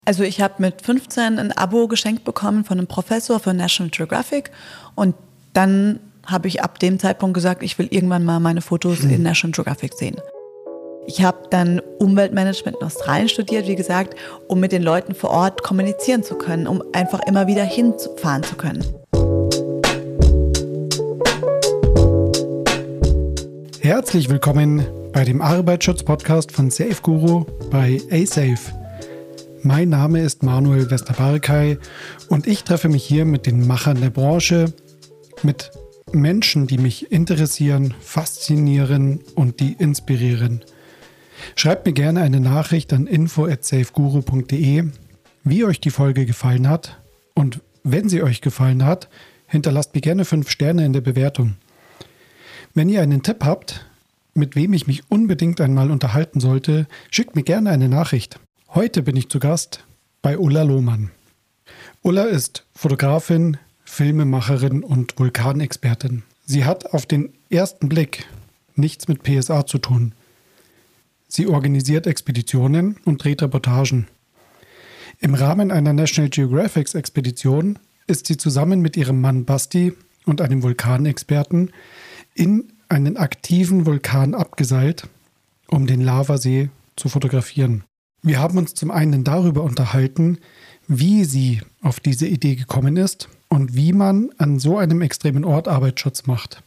Also ich habe mit 15 ein Abo geschenkt bekommen von einem Professor von National Geographic und dann habe ich ab dem Zeitpunkt gesagt, ich will irgendwann mal meine Fotos in National Geographic sehen. Ich habe dann Umweltmanagement in Australien studiert, wie gesagt, um mit den Leuten vor Ort kommunizieren zu können, um einfach immer wieder hinfahren zu können. Herzlich willkommen bei dem Arbeitsschutz-Podcast von SafeGuru bei A-Safe. Mein Name ist Manuel Westerbarkay und ich treffe mich hier mit den Machern der Branche, mit Menschen, die mich interessieren, faszinieren und die inspirieren. Schreibt mir gerne eine Nachricht an info@safeguru.de, wie euch die Folge gefallen hat. Und wenn sie euch gefallen hat, hinterlasst mir gerne 5 Sterne in der Bewertung. Wenn ihr einen Tipp habt, mit wem ich mich unbedingt einmal unterhalten sollte, schickt mir gerne eine Nachricht. Heute bin ich zu Gast bei Ulla Lohmann. Ulla ist Fotografin, Filmemacherin und Vulkanexpertin. Sie hat auf den ersten Blick nichts mit PSA zu tun. Sie organisiert Expeditionen und dreht Reportagen. Im Rahmen einer National Geographic Expedition ist sie zusammen mit ihrem Mann Basti und einem Vulkanexperten in einen aktiven Vulkan abgeseilt, um den Lavasee zu fotografieren. Wir haben uns zum einen darüber unterhalten, wie sie auf diese Idee gekommen ist und wie man an so einem extremen Ort Arbeitsschutz macht.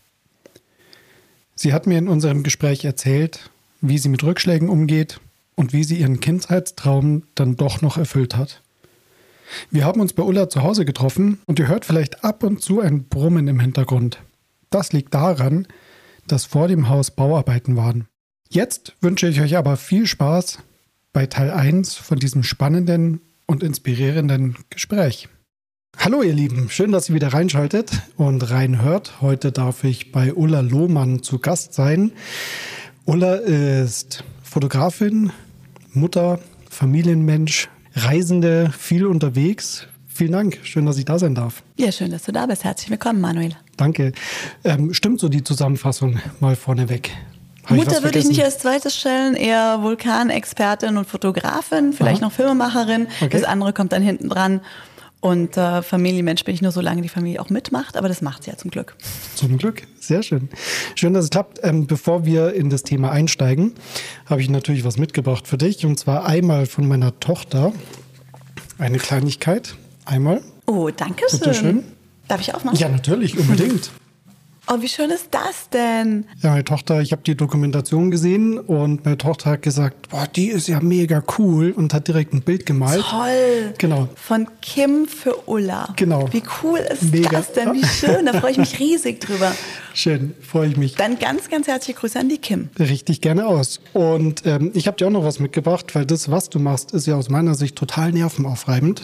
Sie hat mir in unserem Gespräch erzählt, wie sie mit Rückschlägen umgeht und wie sie ihren Kindheitstraum dann doch noch erfüllt hat. Wir haben uns bei Ulla zu Hause getroffen und ihr hört vielleicht ab und zu ein Brummen im Hintergrund. Das liegt daran, dass vor dem Haus Bauarbeiten waren. Jetzt wünsche ich euch aber viel Spaß bei Teil 1 von diesem spannenden und inspirierenden Gespräch. Hallo ihr Lieben, schön, dass ihr wieder reinschaltet und reinhört. Heute darf ich bei Ulla Lohmann zu Gast sein. Ulla ist Fotografin, Mutter, Familienmensch, Reisende, viel unterwegs. Vielen Dank, schön, dass ich da sein darf. Ja, schön, dass du da bist. Herzlich willkommen, Manuel. Danke. Stimmt so die Zusammenfassung mal vorneweg? Mutter würde ich nicht als zweites stellen, eher Vulkanexpertin und Fotografin, vielleicht noch Filmemacherin. Okay. Das andere kommt dann hinten dran. Und Familienmensch bin ich nur, solange die Familie auch mitmacht, aber das macht sie ja zum Glück. Zum Glück, sehr schön. Schön, dass es klappt. Bevor wir in das Thema einsteigen, habe ich natürlich was mitgebracht für dich. Und zwar einmal von meiner Tochter eine Kleinigkeit. Einmal. Oh, danke schön. Bitte schön. Darf ich aufmachen? Ja, natürlich, unbedingt. Oh, wie schön ist das denn? Ja, meine Tochter, ich habe die Dokumentation gesehen und meine Tochter hat gesagt, boah, die ist ja mega cool und hat direkt ein Bild gemalt. Toll. Genau. Von Kim für Ulla. Genau. Wie cool ist das denn? Wie schön, da freue ich mich riesig drüber. Schön, freue ich mich. Dann ganz, ganz herzliche Grüße an die Kim. Richtig gerne aus. Und ich habe dir auch noch was mitgebracht, weil das, was du machst, ist ja aus meiner Sicht total nervenaufreibend.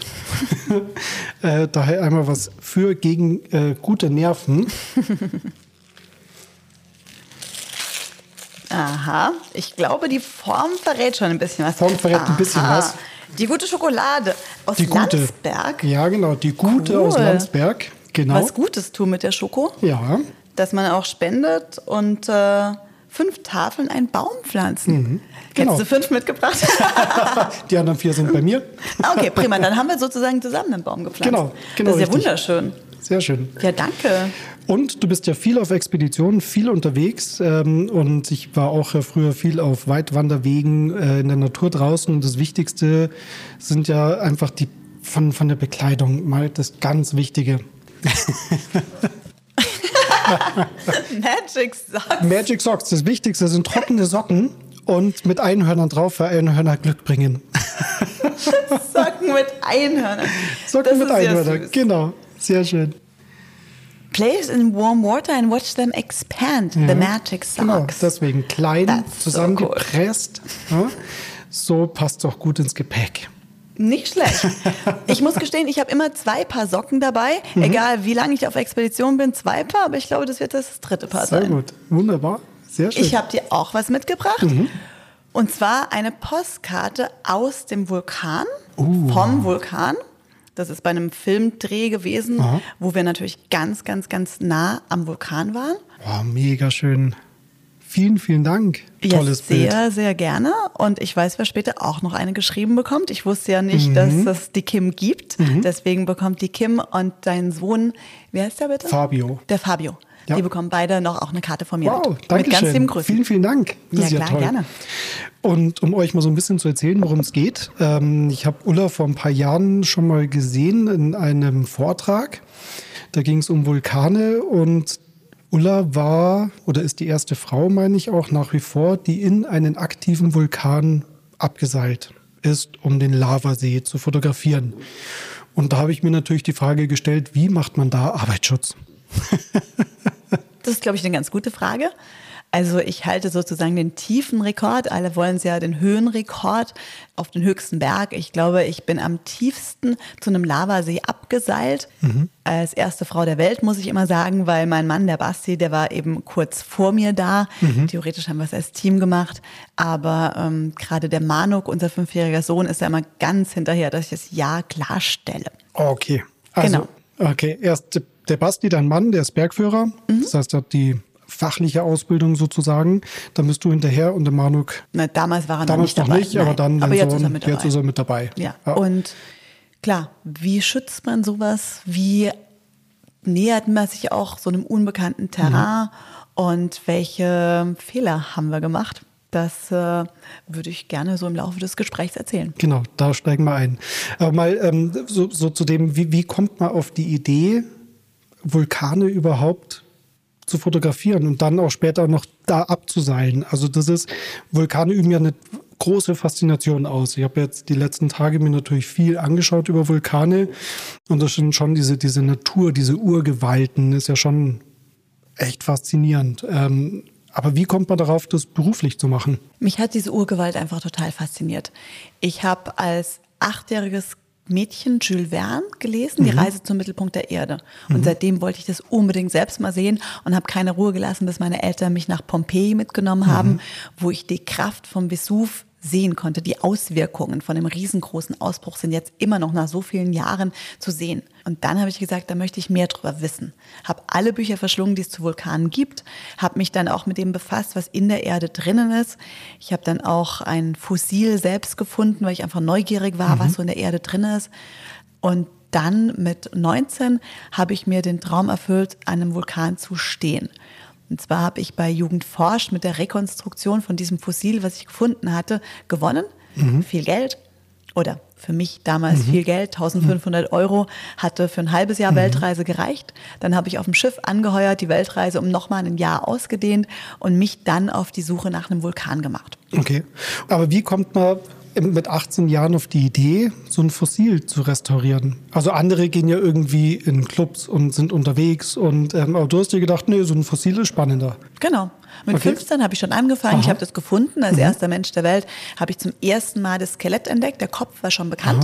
Daher einmal was für gegen gute Nerven. Aha, ich glaube, die Form verrät schon ein bisschen was. Form verrät ein bisschen was. Die gute Schokolade aus Landsberg. Ja, genau, die gute aus Landsberg. Genau. Was Gutes tun mit der Schoko. Ja. Dass man auch spendet und 5 Tafeln einen Baum pflanzen. Mhm. Genau. Hättest du 5 mitgebracht? Die anderen 4 sind bei mir. Okay, prima. Dann haben wir sozusagen zusammen einen Baum gepflanzt. Genau. Das ist ja richtig. Wunderschön. Sehr schön. Ja, danke. Und du bist ja viel auf Expeditionen, viel unterwegs. Und ich war auch früher viel auf Weitwanderwegen in der Natur draußen. Und das Wichtigste sind ja einfach die von der Bekleidung mal das ganz Wichtige. Magic Socks. Magic Socks. Das Wichtigste sind trockene Socken und mit Einhörnern drauf, weil Einhörner Glück bringen. Socken mit Einhörnern. Socken mit Einhörnern, genau. Sehr schön. Place in warm water and watch them expand. The magic socks. Genau, deswegen klein, That's zusammengepresst. So, cool. Ja, so passt es auch gut ins Gepäck. Nicht schlecht. Ich muss gestehen, ich habe immer 2 Paar Socken dabei. Egal, wie lange ich auf Expedition bin, 2 Paar. Aber ich glaube, das wird das 3. Paar sein. Sehr gut, wunderbar, sehr schön. Ich habe dir auch was mitgebracht. Und zwar eine Postkarte aus dem Vulkan, vom Vulkan. Das ist bei einem Filmdreh gewesen, wo wir natürlich ganz, ganz, ganz nah am Vulkan waren. Wow, mega schön. Vielen, vielen Dank. Tolles Bild. Sehr, sehr gerne. Und ich weiß, wer später auch noch eine geschrieben bekommt. Ich wusste ja nicht, dass es die Kim gibt. Deswegen bekommt die Kim und dein Sohn, wie heißt der bitte? Fabio. Der Fabio. Ja. Die bekommen beide noch auch eine Karte von mir. Wow, mit danke ganz schön. lieben Grüßen. Vielen, vielen Dank. Das ist ja klar, toll. gerne. Und um euch mal so ein bisschen zu erzählen, worum es geht. Ich habe Ulla vor ein paar Jahren schon mal gesehen in einem Vortrag. Da ging es um Vulkane und Ulla war oder ist die erste Frau, meine ich auch nach wie vor, die in einen aktiven Vulkan abgeseilt ist, um den Lavasee zu fotografieren. Und da habe ich mir natürlich die Frage gestellt, wie macht man da Arbeitsschutz? Das ist, glaube ich, eine ganz gute Frage. Also ich halte sozusagen den Tiefenrekord. Alle wollen ja den Höhenrekord auf den höchsten Berg. Ich glaube, ich bin am tiefsten zu einem Lavasee abgeseilt. Als erste Frau der Welt, muss ich immer sagen, weil mein Mann, der Basti, der war eben kurz vor mir da. Theoretisch haben wir es als Team gemacht. Aber gerade der Manuk, unser 5-jähriger Sohn, ist ja immer ganz hinterher, dass ich das Ja klarstelle. Okay, also Genau. okay, erst der Basti, dein Mann, der ist Bergführer. Das heißt, er hat die fachliche Ausbildung sozusagen. Dann bist du hinterher und der Manuk. Na, damals war er noch Damals nicht dabei. nicht, aber dann aber jetzt Sohn, ist er mit dabei. jetzt ist er mit dabei. Ja. Und klar, wie schützt man sowas? Wie nähert man sich auch so einem unbekannten Terrain? Und welche Fehler haben wir gemacht? Das würde ich gerne so im Laufe des Gesprächs erzählen. Genau, da steigen wir ein. Aber mal so zu dem, wie kommt man auf die Idee, Vulkane überhaupt zu fotografieren und dann auch später noch da abzuseilen? Also Vulkane üben ja eine große Faszination aus. Ich habe jetzt die letzten Tage mir natürlich viel angeschaut über Vulkane und das sind schon diese Natur, diese Urgewalten, ist ja schon echt faszinierend. Aber wie kommt man darauf, das beruflich zu machen? Mich hat diese Urgewalt einfach total fasziniert. Ich habe als 8-jähriges Mädchen Jules Verne gelesen, Die Reise zum Mittelpunkt der Erde. Und seitdem wollte ich das unbedingt selbst mal sehen und habe keine Ruhe gelassen, bis meine Eltern mich nach Pompeji mitgenommen haben, wo ich die Kraft vom Vesuv sehen konnte. Die Auswirkungen von dem riesengroßen Ausbruch sind jetzt immer noch nach so vielen Jahren zu sehen. Und dann habe ich gesagt, da möchte ich mehr drüber wissen. Habe alle Bücher verschlungen, die es zu Vulkanen gibt. Habe mich dann auch mit dem befasst, was in der Erde drinnen ist. Ich habe dann auch ein Fossil selbst gefunden, weil ich einfach neugierig war, was so in der Erde drin ist. Und dann mit 19 habe ich mir den Traum erfüllt, an einem Vulkan zu stehen. Und zwar habe ich bei Jugend forscht mit der Rekonstruktion von diesem Fossil, was ich gefunden hatte, gewonnen. Viel Geld oder für mich damals viel Geld, 1.500 €, hatte für ein halbes Jahr Weltreise gereicht. Dann habe ich auf dem Schiff angeheuert, die Weltreise um nochmal ein Jahr ausgedehnt und mich dann auf die Suche nach einem Vulkan gemacht. Okay, aber wie kommt man mit 18 Jahren auf die Idee, so ein Fossil zu restaurieren? Also andere gehen ja irgendwie in Clubs und sind unterwegs aber du hast dir gedacht, nee, so ein Fossil ist spannender. Genau. Mit 15 habe ich schon angefangen. Ich habe das gefunden. Als erster Mensch der Welt habe ich zum ersten Mal das Skelett entdeckt. Der Kopf war schon bekannt.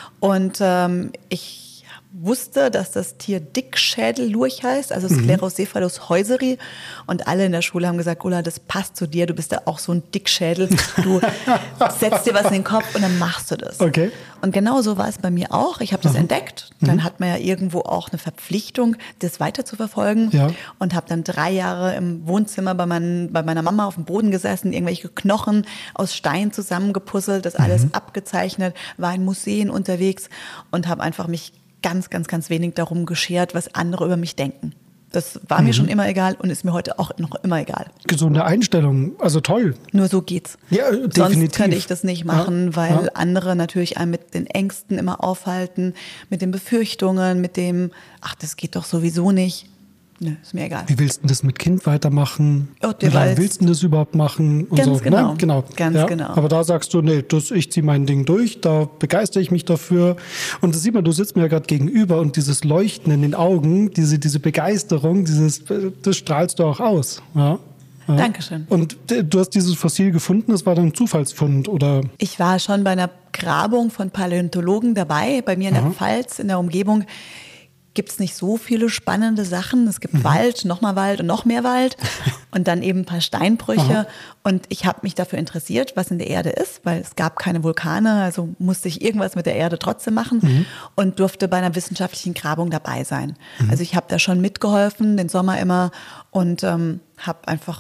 Und ich wusste, dass das Tier Dickschädellurch heißt, also Sclerocephalus heuseri. Und alle in der Schule haben gesagt, Ulla, das passt zu dir, du bist ja auch so ein Dickschädel. Du setzt dir was in den Kopf und dann machst du das. Okay. Und genau so war es bei mir auch. Ich habe das entdeckt. Dann hat man ja irgendwo auch eine Verpflichtung, das weiter zu verfolgen. Ja. Und habe dann 3 Jahre im Wohnzimmer bei meiner Mama auf dem Boden gesessen, irgendwelche Knochen aus Stein zusammengepuzzelt, das alles abgezeichnet, war in Museen unterwegs und habe einfach mich ganz, ganz, ganz wenig darum geschert, was andere über mich denken. Das war mir schon immer egal und ist mir heute auch noch immer egal. Gesunde Einstellung, also toll. Nur so geht's. Ja, definitiv. Sonst könnte ich das nicht machen, weil andere natürlich einen mit den Ängsten immer aufhalten, mit den Befürchtungen, mit dem, ach, das geht doch sowieso nicht. Nö, ist mir egal. Wie willst du das mit Kind weitermachen? Wie lange willst du das überhaupt machen? Und ganz so. genau. Ne? Genau. Ganz genau. Aber da sagst du, nee, ich ziehe mein Ding durch, da begeistere ich mich dafür. Und das sieht man, du sitzt mir ja gerade gegenüber und dieses Leuchten in den Augen, diese Begeisterung, das strahlst du auch aus. Ja. Ja. Dankeschön. Und du hast dieses Fossil gefunden, das war dann ein Zufallsfund, oder? Ich war schon bei einer Grabung von Paläontologen dabei, bei mir in der Pfalz, in der Umgebung. Gibt es nicht so viele spannende Sachen. Es gibt Wald, nochmal Wald und noch mehr Wald und dann eben ein paar Steinbrüche. Und ich habe mich dafür interessiert, was in der Erde ist, weil es gab keine Vulkane, also musste ich irgendwas mit der Erde trotzdem machen und durfte bei einer wissenschaftlichen Grabung dabei sein. Also ich habe da schon mitgeholfen, den Sommer immer und habe einfach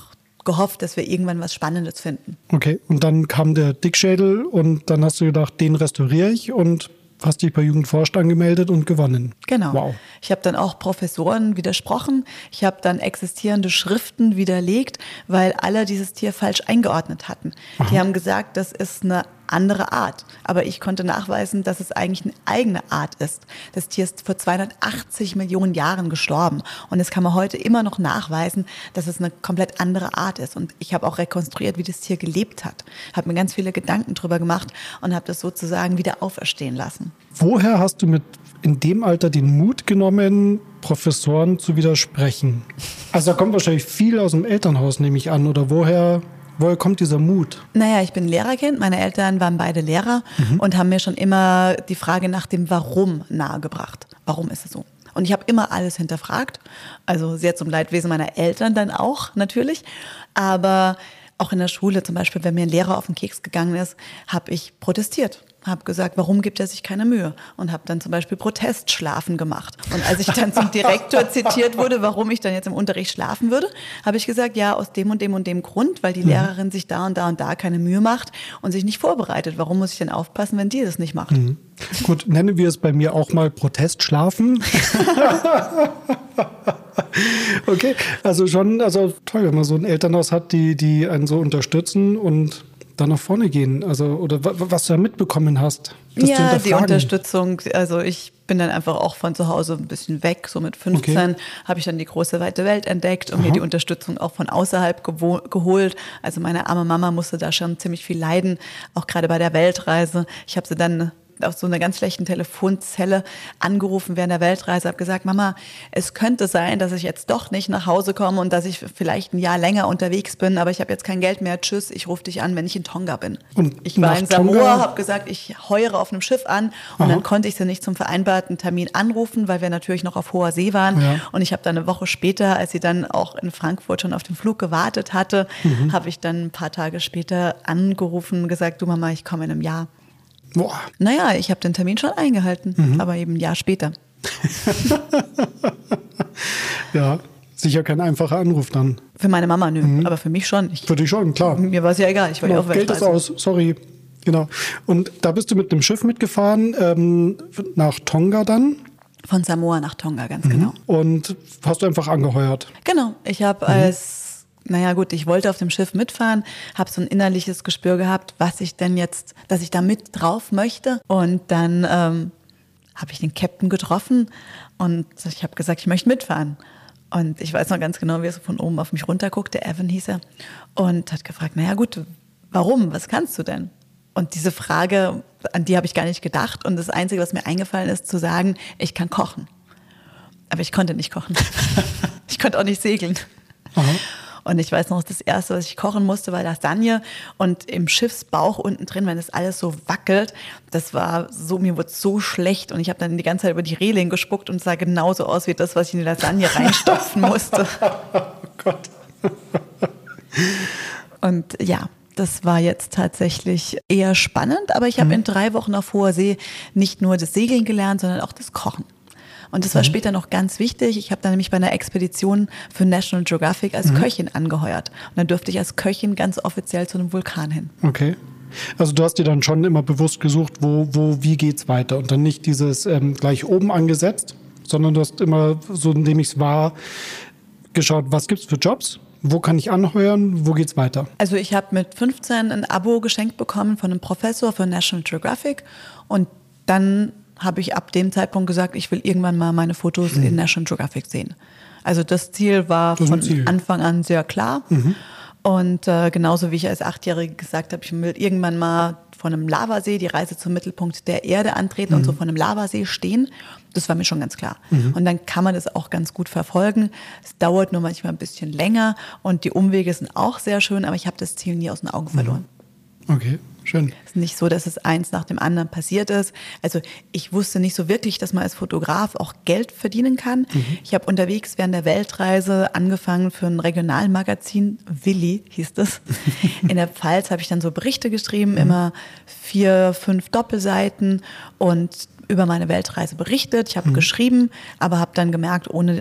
gehofft, dass wir irgendwann was Spannendes finden. Okay, und dann kam der Dickschädel und dann hast du gedacht, den restauriere ich und hast dich bei Jugendforscht angemeldet und gewonnen. Genau. Wow. Ich habe dann auch Professoren widersprochen. Ich habe dann existierende Schriften widerlegt, weil alle dieses Tier falsch eingeordnet hatten. Aha. Die haben gesagt, das ist eine andere Art. Aber ich konnte nachweisen, dass es eigentlich eine eigene Art ist. Das Tier ist vor 280 Millionen Jahren gestorben. Und das kann man heute immer noch nachweisen, dass es eine komplett andere Art ist. Und ich habe auch rekonstruiert, wie das Tier gelebt hat. Habe mir ganz viele Gedanken drüber gemacht und habe das sozusagen wieder auferstehen lassen. Woher hast du in dem Alter den Mut genommen, Professoren zu widersprechen? Also da kommt wahrscheinlich viel aus dem Elternhaus, nehme ich an. Oder woher kommt dieser Mut? Naja, ich bin Lehrerkind. Meine Eltern waren beide Lehrer und haben mir schon immer die Frage nach dem Warum nahegebracht. Warum ist es so? Und ich habe immer alles hinterfragt. Also sehr zum Leidwesen meiner Eltern dann auch natürlich. Aber auch in der Schule zum Beispiel, wenn mir ein Lehrer auf den Keks gegangen ist, habe ich protestiert. Habe gesagt, warum gibt er sich keine Mühe? Und habe dann zum Beispiel Protestschlafen gemacht. Und als ich dann zum Direktor zitiert wurde, warum ich dann jetzt im Unterricht schlafen würde, habe ich gesagt, ja, aus dem und dem und dem Grund, weil die Lehrerin sich da und da und da keine Mühe macht und sich nicht vorbereitet. Warum muss ich denn aufpassen, wenn die das nicht macht? Mhm. Gut, nennen wir es bei mir auch mal Protestschlafen. Okay, also toll, wenn man so ein Elternhaus hat, die einen so unterstützen und da nach vorne gehen, also oder was du da mitbekommen hast. Ja, die Unterstützung, also ich bin dann einfach auch von zu Hause ein bisschen weg, so mit 15 habe ich dann die große weite Welt entdeckt und mir die Unterstützung auch von außerhalb geholt. Also meine arme Mama musste da schon ziemlich viel leiden, auch gerade bei der Weltreise. Ich habe sie dann auf so einer ganz schlechten Telefonzelle angerufen während der Weltreise, habe gesagt, Mama, es könnte sein, dass ich jetzt doch nicht nach Hause komme und dass ich vielleicht ein Jahr länger unterwegs bin, aber ich habe jetzt kein Geld mehr, tschüss, ich rufe dich an, wenn ich in Tonga bin. Und ich war in Samoa, habe gesagt, ich heuere auf einem Schiff an und dann konnte ich sie nicht zum vereinbarten Termin anrufen, weil wir natürlich noch auf hoher See waren und ich habe dann eine Woche später, als sie dann auch in Frankfurt schon auf den Flug gewartet hatte, habe ich dann ein paar Tage später angerufen und gesagt, du Mama, ich komme in einem Jahr. Boah. Naja, ich habe den Termin schon eingehalten, aber eben ein Jahr später. Ja, sicher kein einfacher Anruf dann. Für meine Mama, nö, aber für mich schon. Für dich schon, klar. Mir war es ja egal, ich war ja auf Geld ist aus, sorry. Genau. Und da bist du mit dem Schiff mitgefahren, nach Tonga dann? Von Samoa nach Tonga, ganz genau. Und hast du einfach angeheuert? Genau, ich habe ich wollte auf dem Schiff mitfahren, habe so ein innerliches Gespür gehabt, was ich denn jetzt, dass ich da mit drauf möchte. Und dann habe ich den Captain getroffen und ich habe gesagt, ich möchte mitfahren. Und ich weiß noch ganz genau, wie er so von oben auf mich runterguckte, Evan hieß er, und hat gefragt, naja gut, warum, was kannst du denn? Und diese Frage, an die habe ich gar nicht gedacht. Und das Einzige, was mir eingefallen ist, zu sagen, ich kann kochen. Aber ich konnte nicht kochen. Ich konnte auch nicht segeln. Aha. Und ich weiß noch, das Erste, was ich kochen musste, war Lasagne. Und im Schiffsbauch unten drin, wenn das alles so wackelt, das war so, mir wurde so schlecht. Und ich habe dann die ganze Zeit über die Reling gespuckt und es sah genauso aus wie das, was ich in die Lasagne reinstopfen musste. Oh Gott. Und ja, das war jetzt tatsächlich eher spannend. Aber ich habe in 3 Wochen auf hoher See nicht nur das Segeln gelernt, sondern auch das Kochen. Und das war später noch ganz wichtig. Ich habe dann nämlich bei einer Expedition für National Geographic als Köchin angeheuert. Und dann durfte ich als Köchin ganz offiziell zu einem Vulkan hin. Okay. Also du hast dir dann schon immer bewusst gesucht, wie geht's weiter? Und dann nicht dieses gleich oben angesetzt, sondern du hast immer, so indem ich es war, geschaut, was gibt's für Jobs? Wo kann ich anheuern? Wo geht's weiter? Also ich habe mit 15 ein Abo geschenkt bekommen von einem Professor für National Geographic. Und dann habe ich ab dem Zeitpunkt gesagt, ich will irgendwann mal meine Fotos in National Geographic sehen. Also das Ziel war von Anfang an sehr klar. Und genauso wie ich als 8-Jährige gesagt habe, ich will irgendwann mal von einem Lavasee die Reise zum Mittelpunkt der Erde antreten und so von einem Lavasee stehen. Das war mir schon ganz klar. Und dann kann man das auch ganz gut verfolgen. Es dauert nur manchmal ein bisschen länger und die Umwege sind auch sehr schön, aber ich habe das Ziel nie aus den Augen verloren. Okay. Schön. Es ist nicht so, dass es eins nach dem anderen passiert ist. Also ich wusste nicht so wirklich, dass man als Fotograf auch Geld verdienen kann. Ich habe unterwegs während der Weltreise angefangen für ein Regionalmagazin, Willi hieß das. In der Pfalz habe ich dann so Berichte geschrieben, immer 4, 5 Doppelseiten und über meine Weltreise berichtet. Ich habe geschrieben, aber habe dann gemerkt, ohne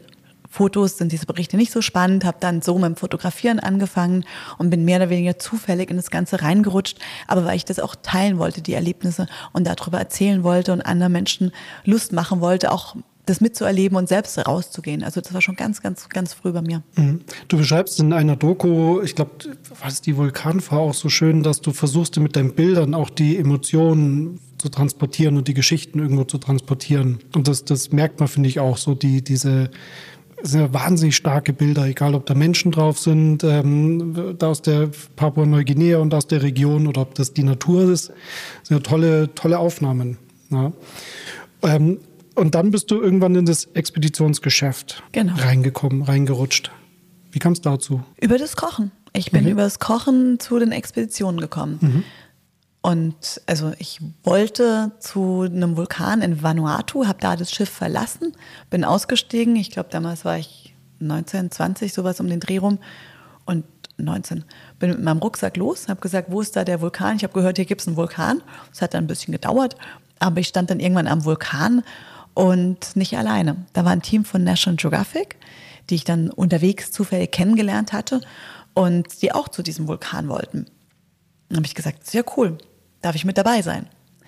Fotos sind diese Berichte nicht so spannend, habe dann so mit dem Fotografieren angefangen und bin mehr oder weniger zufällig in das Ganze reingerutscht, aber weil ich das auch teilen wollte, die Erlebnisse, und darüber erzählen wollte und anderen Menschen Lust machen wollte, auch das mitzuerleben und selbst rauszugehen. Also das war schon ganz, ganz, ganz früh bei mir. Du beschreibst in einer Doku, ich glaube, was die Vulkanfahrt auch so schön, dass du versuchst mit deinen Bildern auch die Emotionen zu transportieren und die Geschichten irgendwo zu transportieren. Und das merkt man, finde ich, auch so, diese sind wahnsinnig starke Bilder, egal ob da Menschen drauf sind, da aus der Papua-Neuguinea und aus der Region, oder ob das die Natur ist. Das sind ja tolle Aufnahmen. Ja. Und dann bist du irgendwann in das Expeditionsgeschäft reingerutscht. Wie kam es dazu? Über das Kochen. Ich bin über das Kochen zu den Expeditionen gekommen. Und also ich wollte zu einem Vulkan in Vanuatu, habe da das Schiff verlassen, bin ausgestiegen. Ich glaube, damals war ich 19, 20, sowas um den Dreh rum. Und 19. Bin mit meinem Rucksack los, habe gesagt, wo ist da der Vulkan? Ich habe gehört, hier gibt es einen Vulkan. Das hat dann ein bisschen gedauert, aber ich stand dann irgendwann am Vulkan und nicht alleine. Da war ein Team von National Geographic, die ich dann unterwegs zufällig kennengelernt hatte und die auch zu diesem Vulkan wollten. Dann habe ich gesagt, sehr cool, darf ich mit dabei sein?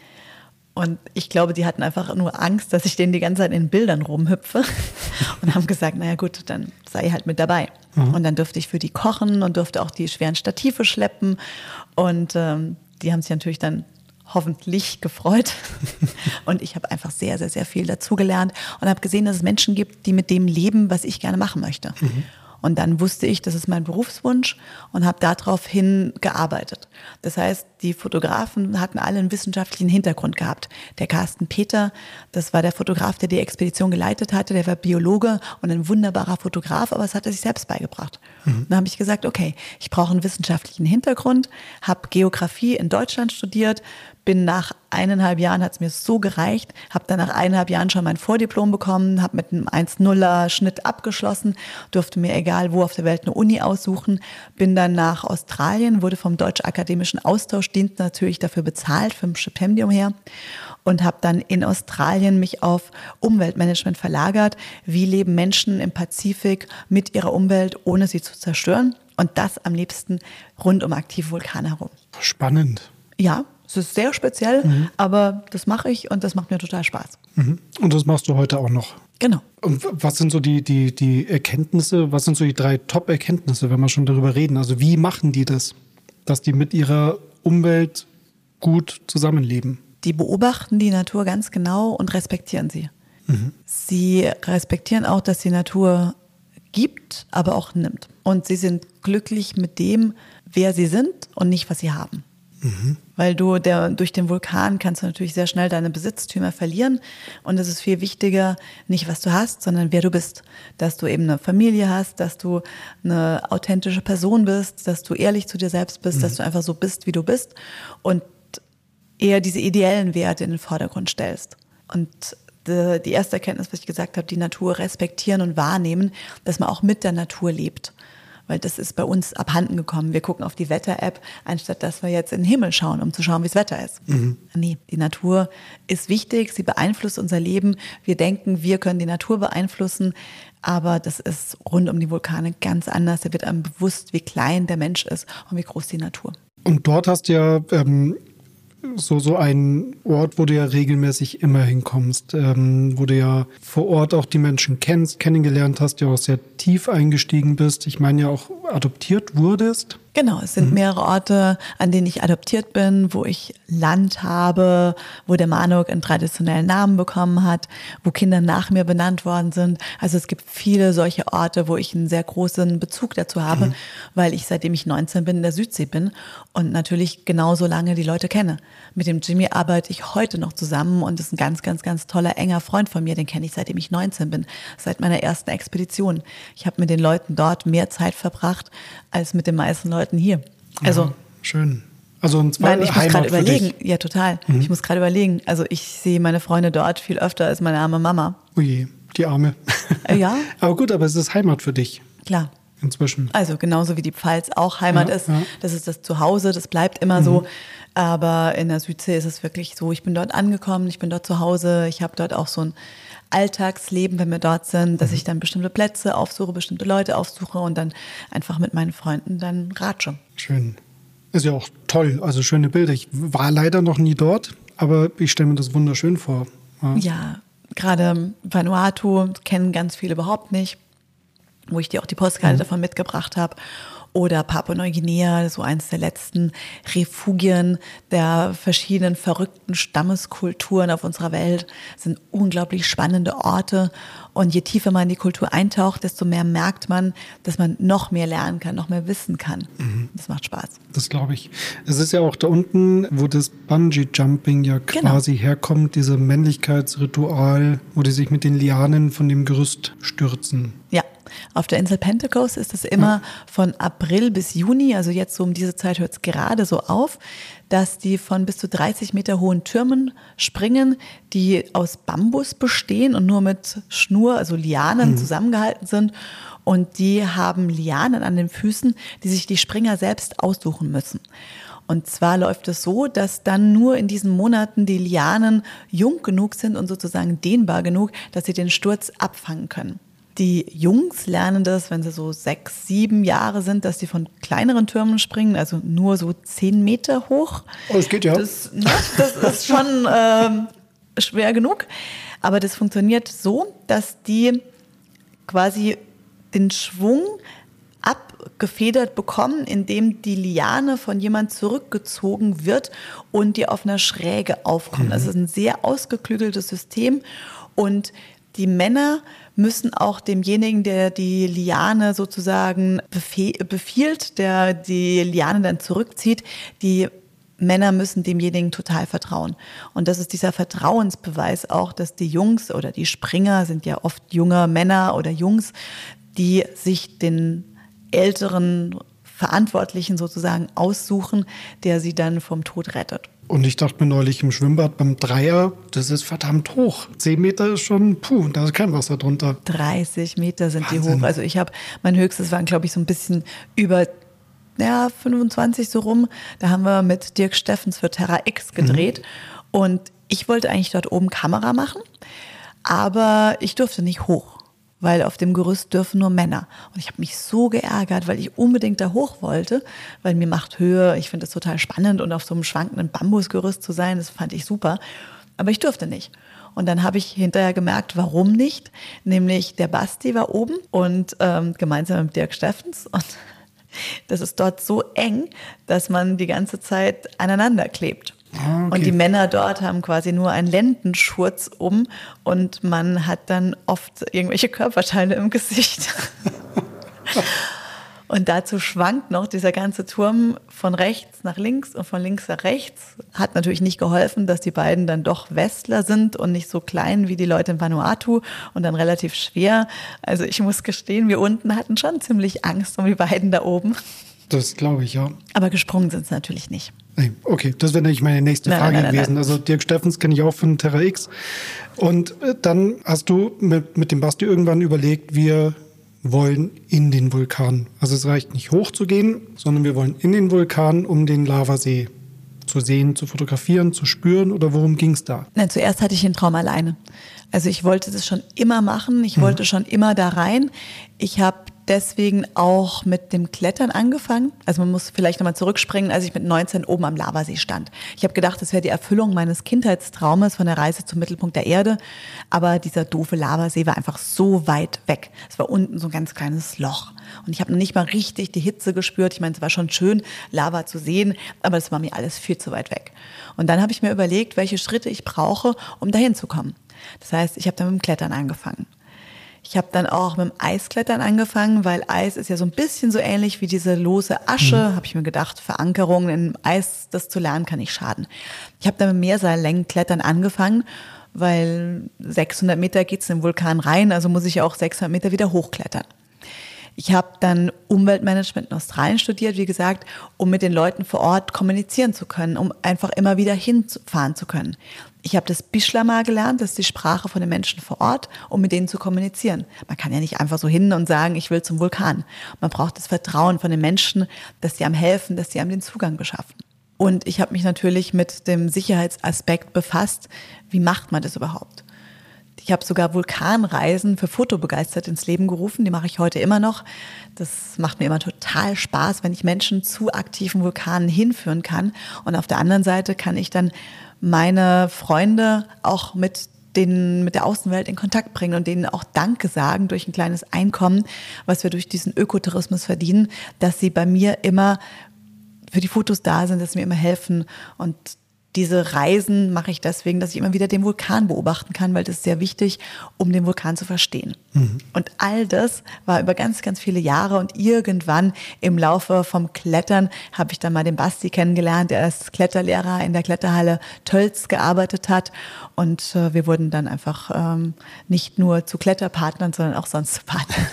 Und ich glaube, die hatten einfach nur Angst, dass ich denen die ganze Zeit in Bildern rumhüpfe und haben gesagt, naja gut, dann sei halt mit dabei. Und dann durfte ich für die kochen und durfte auch die schweren Stative schleppen und die haben sich natürlich dann hoffentlich gefreut. Und ich habe einfach sehr, sehr, sehr viel dazugelernt und habe gesehen, dass es Menschen gibt, die mit dem leben, was ich gerne machen möchte. Und dann wusste ich, das ist mein Berufswunsch und habe daraufhin gearbeitet. Das heißt, die Fotografen hatten alle einen wissenschaftlichen Hintergrund gehabt. Der Carsten Peter, das war der Fotograf, der die Expedition geleitet hatte, der war Biologe und ein wunderbarer Fotograf, aber es hat er sich selbst beigebracht. Dann habe ich gesagt, okay, ich brauche einen wissenschaftlichen Hintergrund, habe Geografie in Deutschland studiert, bin nach 1,5 Jahren, hat es mir so gereicht, habe dann nach 1,5 Jahren schon mein Vordiplom bekommen, habe mit einem 1,0er Schnitt abgeschlossen, durfte mir egal wo auf der Welt eine Uni aussuchen, bin dann nach Australien, wurde vom Deutsch-Akademischen Austauschdienst natürlich dafür bezahlt, für ein Stipendium her, und habe dann in Australien mich auf Umweltmanagement verlagert. Wie leben Menschen im Pazifik mit ihrer Umwelt, ohne sie zu zerstören? Und das am liebsten rund um aktive Vulkane herum. Spannend. Ja, es ist sehr speziell, aber das mache ich und das macht mir total Spaß. Und das machst du heute auch noch? Genau. Und was sind so die Erkenntnisse, was sind so die 3 Top-Erkenntnisse, wenn wir schon darüber reden? Also wie machen die das, dass die mit ihrer Umwelt gut zusammenleben? Die beobachten die Natur ganz genau und respektieren sie. Sie respektieren auch, dass die Natur gibt, aber auch nimmt. Und sie sind glücklich mit dem, wer sie sind und nicht, was sie haben. Weil durch den Vulkan kannst du natürlich sehr schnell deine Besitztümer verlieren. Und es ist viel wichtiger, nicht was du hast, sondern wer du bist. Dass du eben eine Familie hast, dass du eine authentische Person bist, dass du ehrlich zu dir selbst bist, dass du einfach so bist, wie du bist. Und eher diese ideellen Werte in den Vordergrund stellst. Und die erste Erkenntnis, was ich gesagt habe, die Natur respektieren und wahrnehmen, dass man auch mit der Natur lebt. Weil das ist bei uns abhanden gekommen. Wir gucken auf die Wetter-App, anstatt dass wir jetzt in den Himmel schauen, um zu schauen, wie das Wetter ist. Nee, die Natur ist wichtig, sie beeinflusst unser Leben. Wir denken, wir können die Natur beeinflussen, aber das ist rund um die Vulkane ganz anders. Da wird einem bewusst, wie klein der Mensch ist und wie groß die Natur. Und dort hast du ja so ein Ort, wo du ja regelmäßig immer hinkommst, wo du ja vor Ort auch die Menschen kennengelernt hast, ja auch sehr tief eingestiegen bist. Ich meine ja auch adoptiert wurdest. Genau, es sind mehrere Orte, an denen ich adoptiert bin, wo ich Land habe, wo der Manuk einen traditionellen Namen bekommen hat, wo Kinder nach mir benannt worden sind. Also es gibt viele solche Orte, wo ich einen sehr großen Bezug dazu habe, weil ich, seitdem ich 19 bin, in der Südsee bin und natürlich genauso lange die Leute kenne. Mit dem Jimmy arbeite ich heute noch zusammen und ist ein ganz, ganz, ganz toller, enger Freund von mir. Den kenne ich, seitdem ich 19 bin, seit meiner ersten Expedition. Ich habe mit den Leuten dort mehr Zeit verbracht, als mit den meisten Leuten hier. Also, ja, schön. Also und zwar ich muss gerade überlegen. Ja, total. Ich muss gerade überlegen. Also ich sehe meine Freunde dort viel öfter als meine arme Mama. Oh je, die Arme. Ja. Aber gut, aber es ist Heimat für dich. Klar. inzwischen. Also genauso wie die Pfalz auch Heimat ist. Ja. Das ist das Zuhause, das bleibt immer so. Aber in der Südsee ist es wirklich so, ich bin dort angekommen, ich bin dort zu Hause, ich habe dort auch so ein Alltagsleben, wenn wir dort sind, dass ich dann bestimmte Plätze aufsuche, bestimmte Leute aufsuche und dann einfach mit meinen Freunden dann ratsche. Schön. Ist ja auch toll, also schöne Bilder. Ich war leider noch nie dort, aber ich stelle mir das wunderschön vor. Ja, gerade Vanuatu kennen ganz viele überhaupt nicht, wo ich dir auch die Postkarte davon mitgebracht habe. Oder Papua-Neuguinea, so eins der letzten Refugien der verschiedenen verrückten Stammeskulturen auf unserer Welt. Das sind unglaublich spannende Orte. Und je tiefer man in die Kultur eintaucht, desto mehr merkt man, dass man noch mehr lernen kann, noch mehr wissen kann. Das macht Spaß. Das glaube ich. Es ist ja auch da unten, wo das Bungee-Jumping ja quasi herkommt, dieser Männlichkeitsritual, wo die sich mit den Lianen von dem Gerüst stürzen. Ja. Auf der Insel Pentecost ist es immer von April bis Juni, also jetzt so um diese Zeit hört es gerade so auf, dass die von bis zu 30 Meter hohen Türmen springen, die aus Bambus bestehen und nur mit Schnur, also Lianen zusammengehalten sind. Und die haben Lianen an den Füßen, die sich die Springer selbst aussuchen müssen. Und zwar läuft es so, dass dann nur in diesen Monaten die Lianen jung genug sind und sozusagen dehnbar genug, dass sie den Sturz abfangen können. Die Jungs lernen das, wenn sie so 6, 7 Jahre sind, dass sie von kleineren Türmen springen, also nur so 10 Meter hoch. Oh, das geht ja. Das ist schon schwer genug. Aber das funktioniert so, dass die quasi den Schwung abgefedert bekommen, indem die Liane von jemand zurückgezogen wird und die auf einer Schräge aufkommt. Das ist ein sehr ausgeklügeltes System und die Männer müssen auch demjenigen, der die Liane sozusagen befiehlt, der die Liane dann zurückzieht, die Männer müssen demjenigen total vertrauen. Und das ist dieser Vertrauensbeweis auch, dass die Jungs oder die Springer sind ja oft junge Männer oder Jungs, die sich den älteren Verantwortlichen sozusagen aussuchen, der sie dann vom Tod rettet. Und ich dachte mir neulich im Schwimmbad beim Dreier, das ist verdammt hoch. 10 Meter ist schon, da ist kein Wasser drunter. 30 Meter sind Wahnsinn. Die hoch. Also mein höchstes waren, glaube ich, so ein bisschen über 25 so rum. Da haben wir mit Dirk Steffens für Terra X gedreht. Und ich wollte eigentlich dort oben Kamera machen, aber ich durfte nicht hoch, weil auf dem Gerüst dürfen nur Männer. Und ich habe mich so geärgert, weil ich unbedingt da hoch wollte, weil mir macht Höhe, ich finde das total spannend und auf so einem schwankenden Bambusgerüst zu sein, das fand ich super. Aber ich durfte nicht. Und dann habe ich hinterher gemerkt, warum nicht. Nämlich der Basti war oben und gemeinsam mit Dirk Steffens. Und das ist dort so eng, dass man die ganze Zeit aneinander klebt. Okay. Und die Männer dort haben quasi nur einen Lendenschurz um und man hat dann oft irgendwelche Körperteile im Gesicht. Und dazu schwankt noch dieser ganze Turm von rechts nach links und von links nach rechts. Hat natürlich nicht geholfen, dass die beiden dann doch Westler sind und nicht so klein wie die Leute in Vanuatu und dann relativ schwer. Also ich muss gestehen, wir unten hatten schon ziemlich Angst um die beiden da oben. Das glaube ich, ja. Aber gesprungen sind es natürlich nicht. Okay, das wäre nämlich meine nächste Frage gewesen. Also Dirk Steffens kenne ich auch von Terra X. Und dann hast du mit dem Basti irgendwann überlegt, wir wollen in den Vulkan. Also es reicht nicht hoch zu gehen, sondern wir wollen in den Vulkan, um den Lavasee zu sehen, zu fotografieren, zu spüren. Oder worum ging es da? Nein, zuerst hatte ich den Traum alleine. Also ich wollte das schon immer machen. Ich wollte schon immer da rein. Ich habe deswegen auch mit dem Klettern angefangen. Also man muss vielleicht nochmal zurückspringen, als ich mit 19 oben am Lavasee stand. Ich habe gedacht, das wäre die Erfüllung meines Kindheitstraumes von der Reise zum Mittelpunkt der Erde. Aber dieser doofe Lavasee war einfach so weit weg. Es war unten so ein ganz kleines Loch. Und ich habe noch nicht mal richtig die Hitze gespürt. Ich meine, es war schon schön, Lava zu sehen, aber es war mir alles viel zu weit weg. Und dann habe ich mir überlegt, welche Schritte ich brauche, um dahin zu kommen. Das heißt, ich habe dann mit dem Klettern angefangen. Ich habe dann auch mit dem Eisklettern angefangen, weil Eis ist ja so ein bisschen so ähnlich wie diese lose Asche. Habe ich mir gedacht, Verankerungen im Eis, das zu lernen, kann nicht schaden. Ich habe dann mit Mehrseillängenklettern angefangen, weil 600 Meter geht's in den Vulkan rein, also muss ich auch 600 Meter wieder hochklettern. Ich habe dann Umweltmanagement in Australien studiert, wie gesagt, um mit den Leuten vor Ort kommunizieren zu können, um einfach immer wieder hinfahren zu können. Ich habe das Bishlama gelernt, das ist die Sprache von den Menschen vor Ort, um mit denen zu kommunizieren. Man kann ja nicht einfach so hin und sagen, ich will zum Vulkan. Man braucht das Vertrauen von den Menschen, dass sie einem helfen, dass sie einem den Zugang beschaffen. Und ich habe mich natürlich mit dem Sicherheitsaspekt befasst. Wie macht man das überhaupt? Ich habe sogar Vulkanreisen für Fotobegeisterte ins Leben gerufen. Die mache ich heute immer noch. Das macht mir immer total Spaß, wenn ich Menschen zu aktiven Vulkanen hinführen kann. Und auf der anderen Seite kann ich dann meine Freunde auch mit der Außenwelt in Kontakt bringen und denen auch Danke sagen durch ein kleines Einkommen, was wir durch diesen Ökotourismus verdienen, dass sie bei mir immer für die Fotos da sind, dass sie mir immer helfen. Und diese Reisen mache ich deswegen, dass ich immer wieder den Vulkan beobachten kann, weil das ist sehr wichtig, um den Vulkan zu verstehen. Mhm. Und all das war über ganz, ganz viele Jahre und irgendwann im Laufe vom Klettern habe ich dann mal den Basti kennengelernt, der als Kletterlehrer in der Kletterhalle Tölz gearbeitet hat. Und wir wurden dann einfach nicht nur zu Kletterpartnern, sondern auch sonst zu Partnern.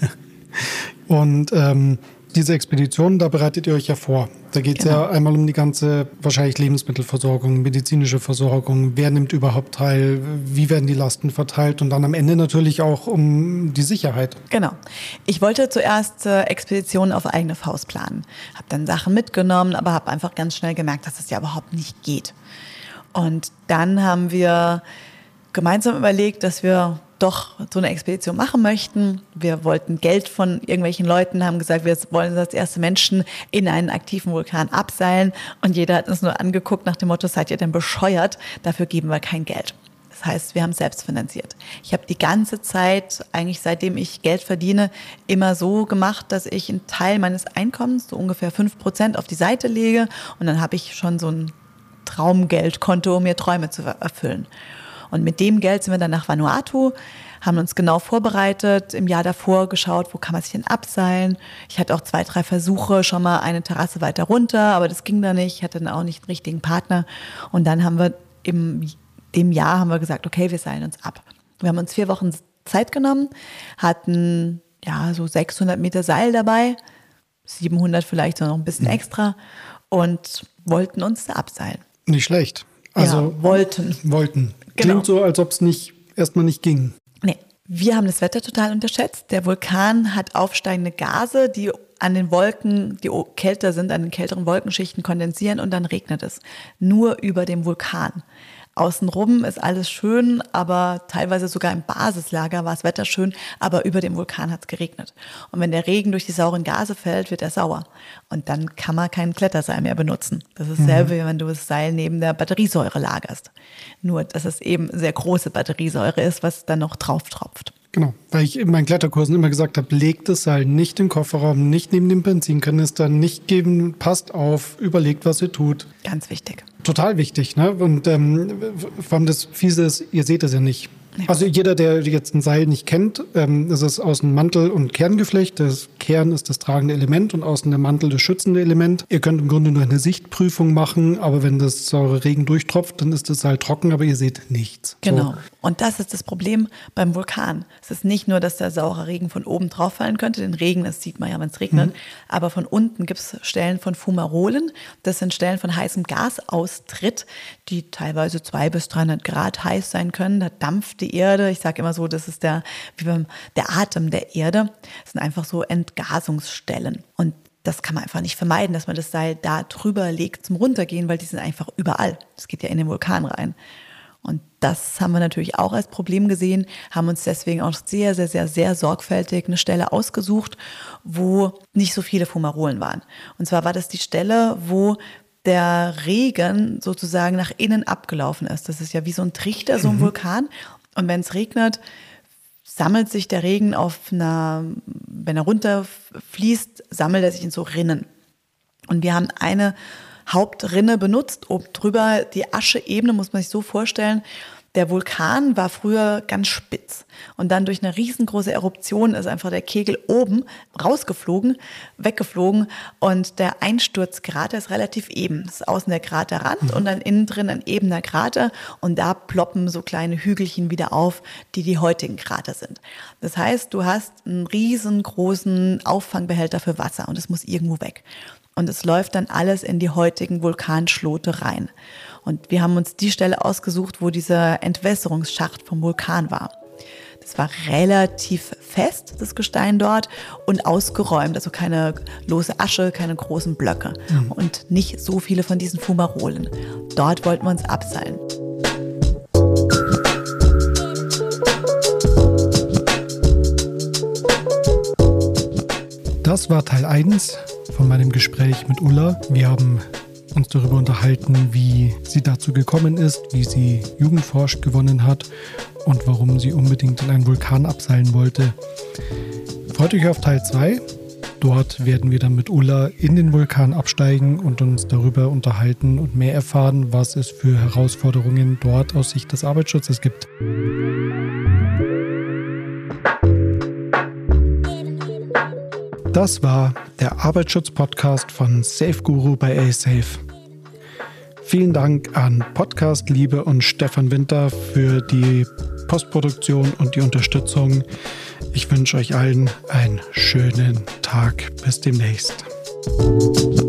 Und diese Expedition, da bereitet ihr euch ja vor. Da geht es ja einmal um die ganze, wahrscheinlich Lebensmittelversorgung, medizinische Versorgung. Wer nimmt überhaupt teil? Wie werden die Lasten verteilt? Und dann am Ende natürlich auch um die Sicherheit. Genau. Ich wollte zuerst Expeditionen auf eigene Faust planen. Habe dann Sachen mitgenommen, aber habe einfach ganz schnell gemerkt, dass das ja überhaupt nicht geht. Und dann haben wir gemeinsam überlegt, dass wir doch so eine Expedition machen möchten. Wir wollten Geld von irgendwelchen Leuten, haben gesagt, wir wollen als erste Menschen in einen aktiven Vulkan abseilen. Und jeder hat uns nur angeguckt nach dem Motto, seid ihr denn bescheuert? Dafür geben wir kein Geld. Das heißt, wir haben es selbst finanziert. Ich habe die ganze Zeit, eigentlich seitdem ich Geld verdiene, immer so gemacht, dass ich einen Teil meines Einkommens, so ungefähr 5%, auf die Seite lege. Und dann habe ich schon so ein Traumgeldkonto, um mir Träume zu erfüllen. Und mit dem Geld sind wir dann nach Vanuatu, haben uns genau vorbereitet, im Jahr davor geschaut, wo kann man sich denn abseilen. Ich hatte auch 2, 3 Versuche, schon mal eine Terrasse weiter runter, aber das ging da nicht. Ich hatte dann auch nicht den richtigen Partner. Und dann haben wir in dem Jahr gesagt, okay, wir seilen uns ab. Wir haben uns 4 Wochen Zeit genommen, hatten so 600 Meter Seil dabei, 700 vielleicht noch ein bisschen extra und wollten uns da abseilen. Nicht schlecht. Also wollten. Klingt Genau. so, als ob es erstmal nicht ging. Nee, wir haben das Wetter total unterschätzt. Der Vulkan hat aufsteigende Gase, die an den Wolken, die kälter sind, an den kälteren Wolkenschichten kondensieren und dann regnet es. Nur über dem Vulkan. Außenrum ist alles schön, aber teilweise sogar im Basislager war das Wetter schön, aber über dem Vulkan hat es geregnet. Und wenn der Regen durch die sauren Gase fällt, wird er sauer. Und dann kann man kein Kletterseil mehr benutzen. Das ist dasselbe, wie wenn du das Seil neben der Batteriesäure lagerst. Nur, dass es eben sehr große Batteriesäure ist, was dann noch drauf tropft. Genau, weil ich in meinen Kletterkursen immer gesagt habe, legt das Seil nicht im Kofferraum, nicht neben dem Benzinkanister, nicht geben, passt auf, überlegt, was ihr tut. Ganz wichtig. Total wichtig, ne? Und vor allem das Fiese ist, ihr seht es ja nicht. Ja. Also jeder, der jetzt ein Seil nicht kennt, das ist außen Mantel- und Kerngeflecht. Das Kern ist das tragende Element und außen der Mantel das schützende Element. Ihr könnt im Grunde nur eine Sichtprüfung machen, aber wenn das saure Regen durchtropft, dann ist das Seil trocken, aber ihr seht nichts. Genau. So. Und das ist das Problem beim Vulkan. Es ist nicht nur, dass der saure Regen von oben drauf fallen könnte. Den Regen, das sieht man ja, wenn es regnet. Aber von unten gibt es Stellen von Fumarolen. Das sind Stellen von heißem Gasaustritt, die teilweise 200 bis 300 Grad heiß sein können. Da dampft die Erde. Ich sage immer so, das ist der Atem der Erde. Das sind einfach so Entgasungsstellen. Und das kann man einfach nicht vermeiden, dass man das Seil da drüber legt zum Runtergehen, weil die sind einfach überall. Das geht ja in den Vulkan rein. Und das haben wir natürlich auch als Problem gesehen, haben uns deswegen auch sehr, sehr, sehr, sehr sorgfältig eine Stelle ausgesucht, wo nicht so viele Fumarolen waren. Und zwar war das die Stelle, wo der Regen sozusagen nach innen abgelaufen ist. Das ist ja wie so ein Trichter, so ein Vulkan. Und wenn es regnet, sammelt sich der Regen wenn er runterfließt, sammelt er sich in so Rinnen. Und wir haben eine Hauptrinne benutzt, oben drüber die Ascheebene, muss man sich so vorstellen. Der Vulkan war früher ganz spitz und dann durch eine riesengroße Eruption ist einfach der Kegel oben weggeflogen und der Einsturzkrater ist relativ eben. Das ist außen der Kraterrand und dann innen drin ein ebener Krater und da ploppen so kleine Hügelchen wieder auf, die heutigen Krater sind. Das heißt, du hast einen riesengroßen Auffangbehälter für Wasser und es muss irgendwo weg. und es läuft dann alles in die heutigen Vulkanschlote rein. Und wir haben uns die Stelle ausgesucht, wo dieser Entwässerungsschacht vom Vulkan war. Das war relativ fest, das Gestein dort, und ausgeräumt, also keine lose Asche, keine großen Blöcke und nicht so viele von diesen Fumarolen. Dort wollten wir uns abseilen. Das war Teil 1 von meinem Gespräch mit Ulla. Wir haben uns darüber unterhalten, wie sie dazu gekommen ist, wie sie Jugendforsch gewonnen hat und warum sie unbedingt in einen Vulkan abseilen wollte. Freut euch auf Teil 2. Dort werden wir dann mit Ulla in den Vulkan absteigen und uns darüber unterhalten und mehr erfahren, was es für Herausforderungen dort aus Sicht des Arbeitsschutzes gibt. Das war der Arbeitsschutz-Podcast von SafeGuru bei A-Safe. Vielen Dank an Podcast Liebe und Stefan Winter für die Postproduktion und die Unterstützung. Ich wünsche euch allen einen schönen Tag. Bis demnächst.